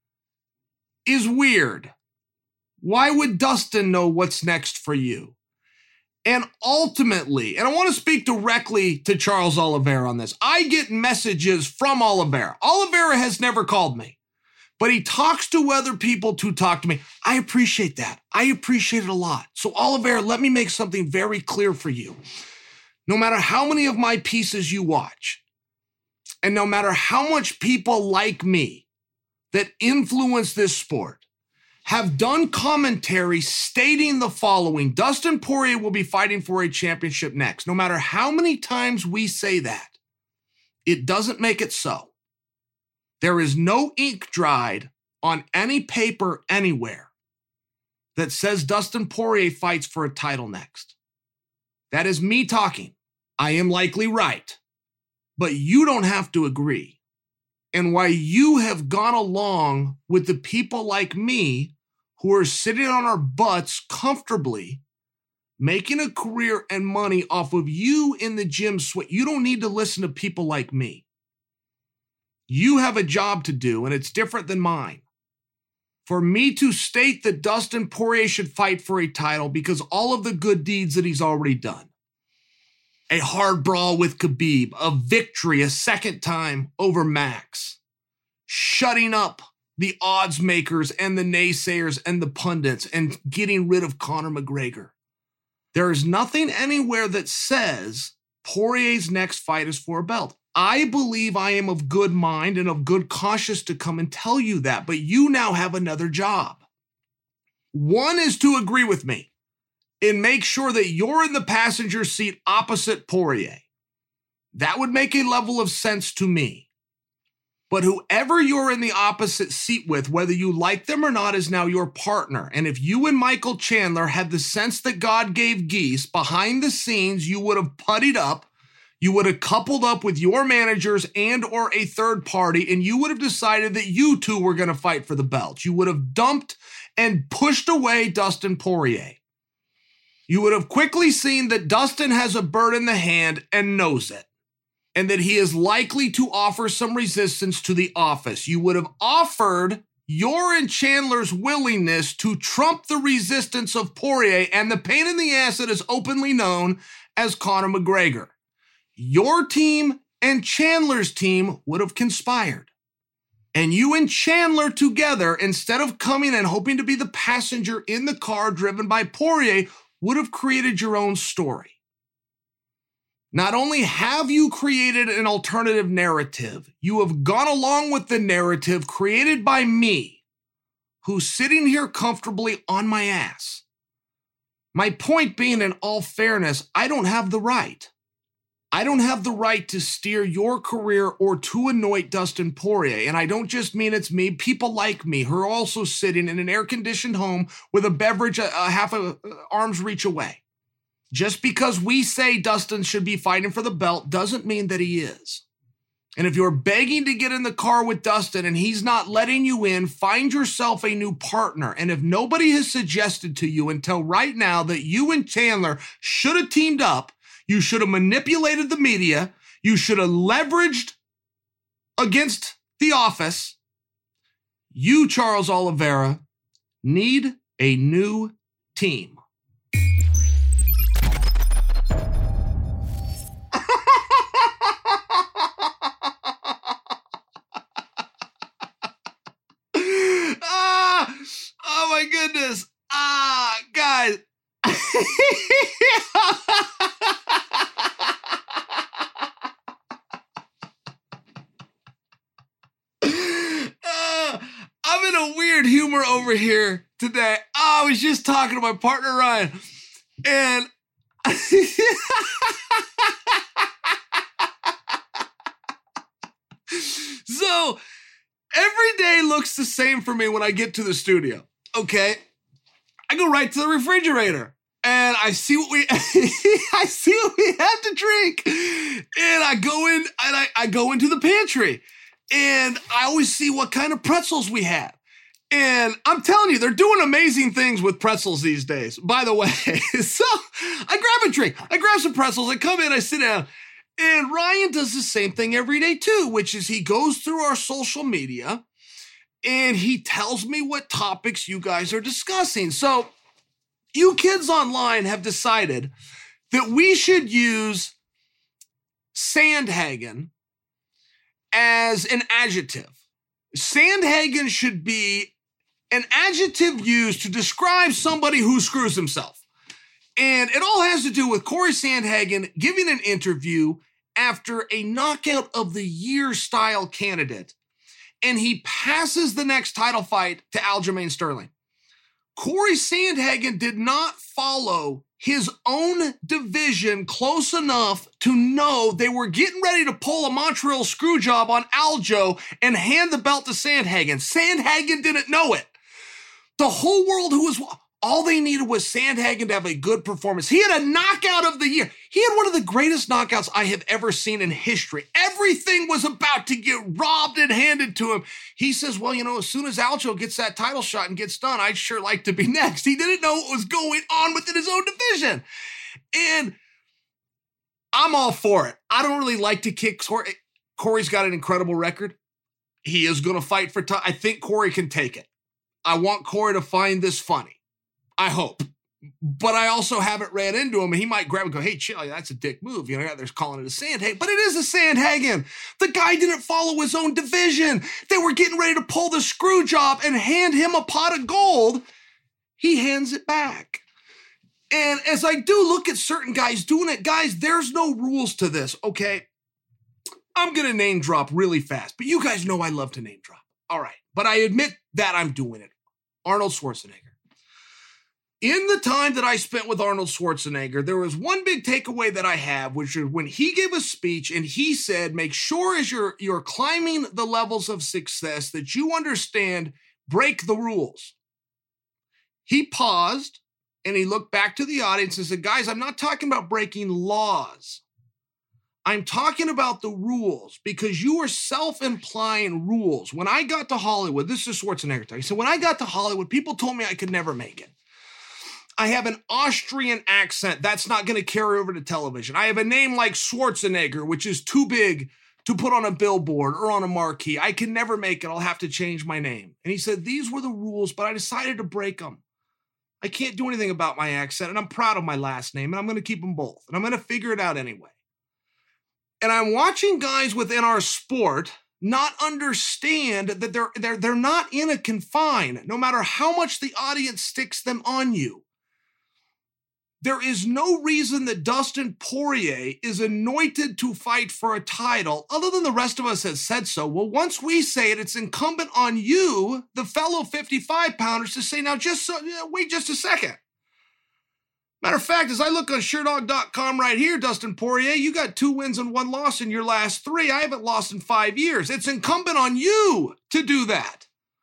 is weird. Why would Dustin know what's next for you? And ultimately, and I want to speak directly to Charles Oliveira on this, I get messages from Oliveira. Oliveira has never called me, but he talks to other people to talk to me. I appreciate that. I appreciate it a lot. So Oliveira, let me make something very clear for you. No matter how many of my pieces you watch, and no matter how much people like me that influence this sport have done commentary stating the following: Dustin Poirier will be fighting for a championship next. No matter how many times we say that, it doesn't make it so. There is no ink dried on any paper anywhere that says Dustin Poirier fights for a title next. That is me talking. I am likely right, but you don't have to agree. And why you have gone along with the people like me who are sitting on our butts comfortably, making a career and money off of you in the gym sweat. You don't need to listen to people like me. You have a job to do, and it's different than mine. For me to state that Dustin Poirier should fight for a title because all of the good deeds that he's already done. A hard brawl with Khabib, a victory a second time over Max, shutting up the odds makers and the naysayers and the pundits and getting rid of Conor McGregor. There is nothing anywhere that says Poirier's next fight is for a belt. I believe I am of good mind and of good conscience to come and tell you that, but you now have another job. One is to agree with me and make sure that you're in the passenger seat opposite Poirier. That would make a level of sense to me. But whoever you're in the opposite seat with, whether you like them or not, is now your partner. And if you and Michael Chandler had the sense that God gave geese, behind the scenes, you would have puttied up, you would have coupled up with your managers and or a third party, and you would have decided that you two were going to fight for the belt. You would have dumped and pushed away Dustin Poirier. You would have quickly seen that Dustin has a bird in the hand and knows it, and that he is likely to offer some resistance to the office. You would have offered your and Chandler's willingness to trump the resistance of Poirier and the pain in the ass that is openly known as Conor McGregor. Your team and Chandler's team would have conspired. And you and Chandler together, instead of coming and hoping to be the passenger in the car driven by Poirier, would have created your own story. Not only have you created an alternative narrative, you have gone along with the narrative created by me, who's sitting here comfortably on my ass. My point being, in all fairness, I don't have the right. I don't have the right to steer your career or to anoint Dustin Poirier. And I don't just mean it's me. People like me who are also sitting in an air-conditioned home with a beverage a, a half a arm's reach away. Just because we say Dustin should be fighting for the belt doesn't mean that he is. And if you're begging to get in the car with Dustin and he's not letting you in, find yourself a new partner. And if nobody has suggested to you until right now that you and Chandler should have teamed up, you should have manipulated the media, you should have leveraged against the office, you, Charles Oliveira, need a new team. Oh my goodness. Ah, guys. uh, I'm in a weird humor over here today. Oh, I was just talking to my partner, Ryan, and so every day looks the same for me when I get to the studio. Okay, I go right to the refrigerator and I see what we I see what we have to drink, and I go in and I, I go into the pantry and I always see what kind of pretzels we have. And I'm telling you, they're doing amazing things with pretzels these days, by the way. So I grab a drink, I grab some pretzels, I come in, I sit down, and Ryan does the same thing every day too, which is he goes through our social media and he tells me what topics you guys are discussing. So you kids online have decided that we should use Sandhagen as an adjective. Sandhagen should be an adjective used to describe somebody who screws himself. And it all has to do with Corey Sandhagen giving an interview after a knockout of the year style candidate. And he passes the next title fight to Aljamain Sterling. Corey Sandhagen did not follow his own division close enough to know they were getting ready to pull a Montreal screw job on Aljo and hand the belt to Sandhagen. Sandhagen didn't know it. The whole world who was, all they needed was Sandhagen to have a good performance. He had a knockout of the year. He had one of the greatest knockouts I have ever seen in history. Everything was about to get robbed and handed to him. He says, well, you know, as soon as Aljo gets that title shot and gets done, I'd sure like to be next. He didn't know what was going on within his own division. And I'm all for it. I don't really like to kick Corey. Corey's got an incredible record. He is going to fight for time. I think Corey can take it. I want Corey to find this funny. I hope. But I also haven't ran into him, and he might grab and go, hey, chill, that's a dick move. You know, they're calling it a Sandhagen, but it is a Sandhagen. The guy didn't follow his own division. They were getting ready to pull the screw job and hand him a pot of gold. He hands it back. And as I do look at certain guys doing it, guys, there's no rules to this, okay? I'm going to name drop really fast, but you guys know I love to name drop. All right, but I admit that I'm doing it. Arnold Schwarzenegger. In the time that I spent with Arnold Schwarzenegger, there was one big takeaway that I have, which is when he gave a speech and he said, make sure as you're, you're climbing the levels of success that you understand, break the rules. He paused and he looked back to the audience and said, guys, I'm not talking about breaking laws. I'm talking about the rules because you are self-implying rules. When I got to Hollywood, this is Schwarzenegger talking. So when I got to Hollywood, people told me I could never make it. I have an Austrian accent. That's not going to carry over to television. I have a name like Schwarzenegger, which is too big to put on a billboard or on a marquee. I can never make it. I'll have to change my name. And he said, these were the rules, but I decided to break them. I can't do anything about my accent, and I'm proud of my last name, and I'm going to keep them both. And I'm going to figure it out anyway. And I'm watching guys within our sport not understand that they're, they're, they're not in a confine, no matter how much the audience sticks them on you. There is no reason that Dustin Poirier is anointed to fight for a title other than the rest of us has said so. Well, once we say it, it's incumbent on you, the fellow fifty-five pounders, to say, now just so, yeah, wait just a second. Matter of fact, as I look on Sherdog dot com right here, Dustin Poirier, you got two wins and one loss in your last three. I haven't lost in five years. It's incumbent on you to do that.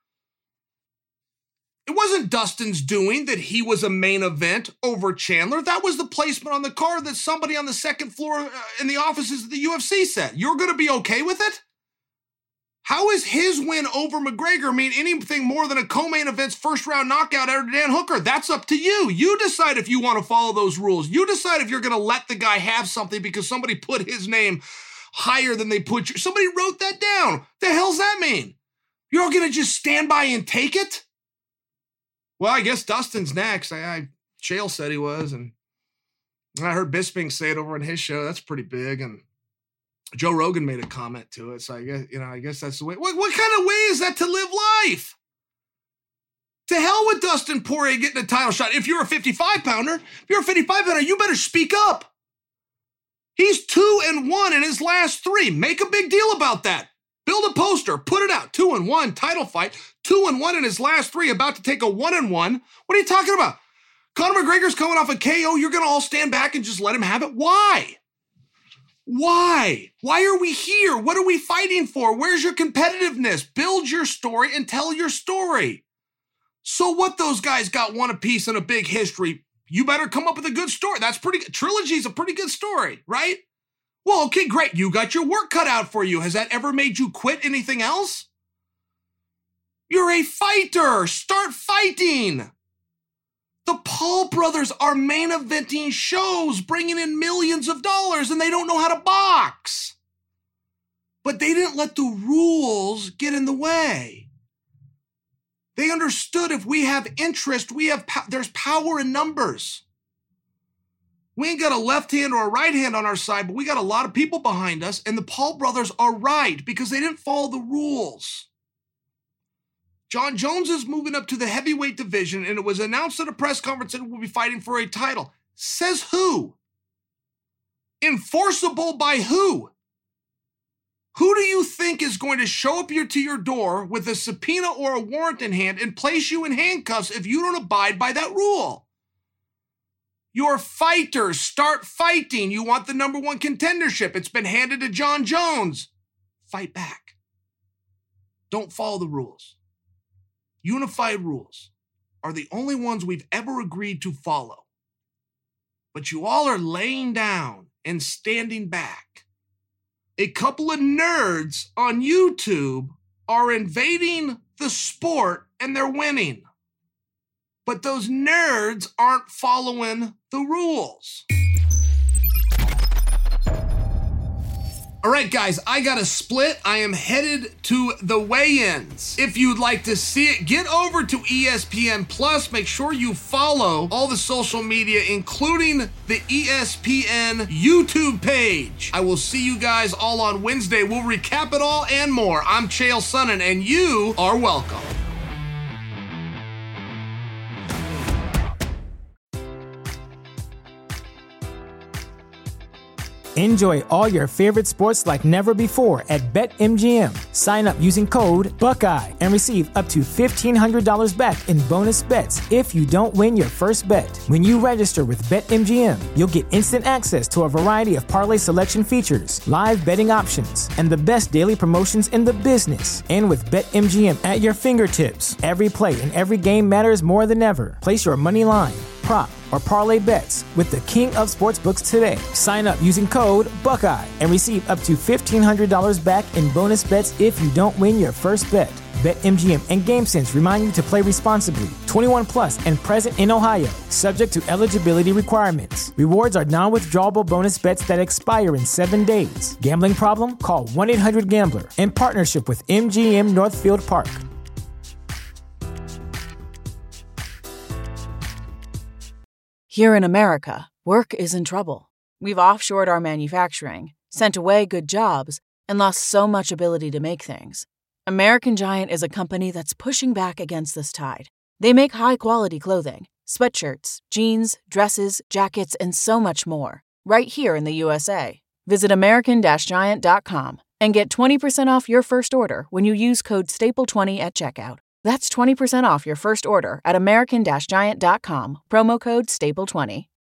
It wasn't Dustin's doing that he was a main event over Chandler. That was the placement on the card that somebody on the second floor in the offices of the U F C said. You're going to be okay with it? How is his win over McGregor mean anything more than a co-main event's first round knockout out of Dan Hooker? That's up to you. You decide if you want to follow those rules. You decide if you're going to let the guy have something because somebody put his name higher than they put your... Somebody wrote that down. The hell's that mean? You're all going to just stand by and take it? Well, I guess Dustin's next. I, I Chael said he was, and I heard Bisping say it over on his show. That's pretty big, and Joe Rogan made a comment to it. So I guess, you know, I guess that's the way. What, what kind of way is that to live life? To hell with Dustin Poirier getting a title shot. If you're a fifty-five pounder, if you're a fifty-five pounder, you better speak up. He's two and one in his last three. Make a big deal about that. Build a poster, put it out. Two and one, title fight. Two and one in his last three, about to take a one and one. What are you talking about? Conor McGregor's coming off a K O. You're going to all stand back and just let him have it? Why? Why? Why are we here? What are we fighting for? Where's your competitiveness? Build your story and tell your story. So what, those guys got one apiece in a big history. You better come up with a good story. That's pretty good. Trilogy's a pretty good story, right? Well, okay, great. You got your work cut out for you. Has that ever made you quit anything else? You're a fighter. Start fighting. The Paul brothers are main eventing shows, bringing in millions of dollars, and they don't know how to box. But they didn't let the rules get in the way. They understood if we have interest, we have po- there's power in numbers. We ain't got a left hand or a right hand on our side, but we got a lot of people behind us, and the Paul brothers are right because they didn't follow the rules. John Jones is moving up to the heavyweight division, and it was announced at a press conference that he will be fighting for a title. Says who? Enforceable by who? Who do you think is going to show up here to your door with a subpoena or a warrant in hand and place you in handcuffs if you don't abide by that rule? Your fighters. Start fighting. You want the number one contendership. It's been handed to John Jones. Fight back. Don't follow the rules. Unified rules are the only ones we've ever agreed to follow. But you all are laying down and standing back. A couple of nerds on YouTube are invading the sport and they're winning. But those nerds aren't following the rules. All right, guys, I got a split. I am headed to the weigh-ins. If you'd like to see it, get over to E S P N Plus. Make sure you follow all the social media, including the E S P N YouTube page. I will see you guys all on Wednesday. We'll recap it all and more. I'm Chael Sonnen, and you are welcome. Enjoy all your favorite sports like never before at BetMGM. Sign up using code Buckeye and receive up to fifteen hundred dollars back in bonus bets if you don't win your first bet. When you register with BetMGM, you'll get instant access to a variety of parlay selection features, live betting options, and the best daily promotions in the business. And with BetMGM at your fingertips, every play and every game matters more than ever. Place your money line, prop, or parlay bets with the king of sportsbooks today. Sign up using code Buckeye and receive up to fifteen hundred dollars back in bonus bets if you don't win your first bet. BetMGM and GameSense remind you to play responsibly. twenty-one plus and present in Ohio, subject to eligibility requirements. Rewards are non-withdrawable bonus bets that expire in seven days. Gambling problem? Call one eight hundred gambler in partnership with M G M Northfield Park. Here in America, work is in trouble. We've offshored our manufacturing, sent away good jobs, and lost so much ability to make things. American Giant is a company that's pushing back against this tide. They make high-quality clothing, sweatshirts, jeans, dresses, jackets, and so much more, right here in the U S A. Visit American Giant dot com and get twenty percent off your first order when you use code staple twenty at checkout. That's twenty percent off your first order at American Giant dot com, promo code staple twenty.